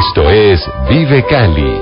Esto es Vive Cali.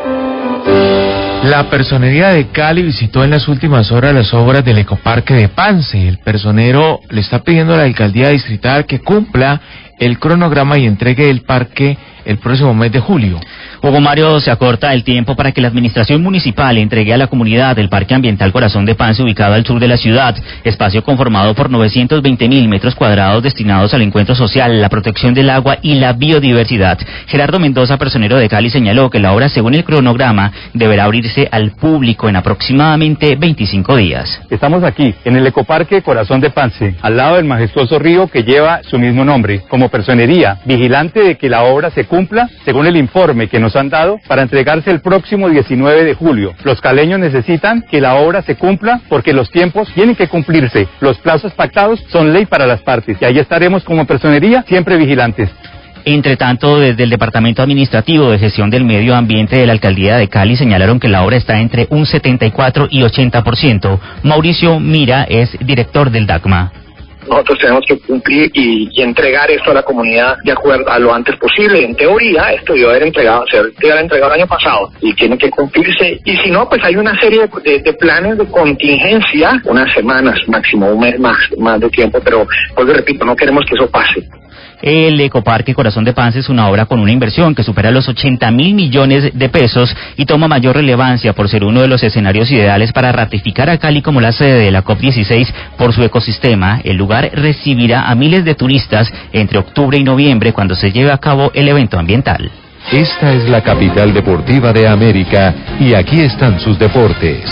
La Personería de Cali visitó en las últimas horas las obras del ecoparque de Pance. El personero le está pidiendo a la alcaldía distrital que cumpla el cronograma y entregue el parque el próximo mes de julio. Hugo Mario, se acorta el tiempo para que la administración municipal entregue a la comunidad el Parque Ambiental Corazón de Pance, ubicado al sur de la ciudad, espacio conformado por 920.000 metros cuadrados destinados al encuentro social, la protección del agua y la biodiversidad. Gerardo Mendoza, personero de Cali, señaló que la obra, según el cronograma, deberá abrirse al público en aproximadamente 25 días. Estamos aquí, en el ecoparque Corazón de Pance, al lado del majestuoso río que lleva su mismo nombre, como personería, vigilante de que la obra se cumpla, según el informe que nos han dado, para entregarse el próximo 19 de julio. Los caleños necesitan que la obra se cumpla porque los tiempos tienen que cumplirse. Los plazos pactados son ley para las partes y ahí estaremos como personería siempre vigilantes. Entre tanto, desde el Departamento Administrativo de Gestión del Medio Ambiente de la Alcaldía de Cali señalaron que la obra está entre un 74 y 80%. Mauricio Mira es director del DACMA. Nosotros tenemos que cumplir y entregar esto a la comunidad de acuerdo a lo antes posible. En teoría, esto debió haber entregado el año pasado y tiene que cumplirse. Y si no, pues hay una serie de planes de contingencia, unas semanas, máximo un mes más de tiempo, pero pues repito, no queremos que eso pase. El ecoparque Corazón de Pance es una obra con una inversión que supera los 80.000 millones de pesos y toma mayor relevancia por ser uno de los escenarios ideales para ratificar a Cali como la sede de la COP16 por su ecosistema. El lugar recibirá a miles de turistas entre octubre y noviembre, cuando se lleve a cabo el evento ambiental. Esta es la capital deportiva de América y aquí están sus deportes.